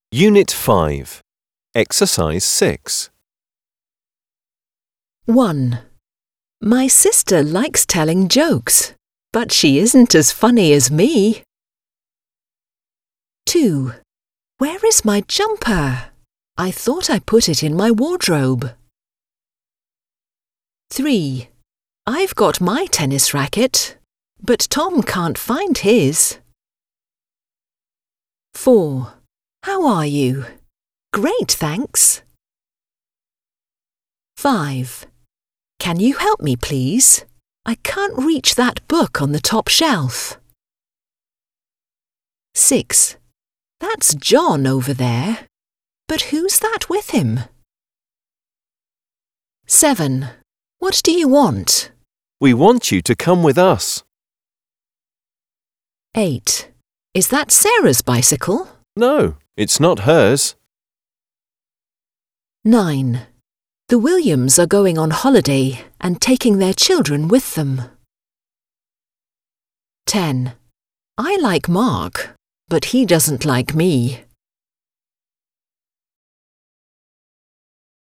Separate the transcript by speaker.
Speaker 1: Unit 5. Exercise 6.
Speaker 2: 1. My sister likes telling jokes, but she isn't as funny as me. 2. Where is my jumper? I thought I put it in my wardrobe. 3. I've got my tennis racket, but Tom can't find his. 4. How are you? Great, thanks. 5. Can you help me, please? I can't reach that book on the top shelf. 6. That's John over there. But who's that with him? 7. What do you want?
Speaker 1: We want you to come with us.
Speaker 2: 8. Is that Sarah's bicycle?
Speaker 1: No, it's not hers.
Speaker 2: 9. The Williams are going on holiday and taking their children with them. 10. I like Mark, but he doesn't like me.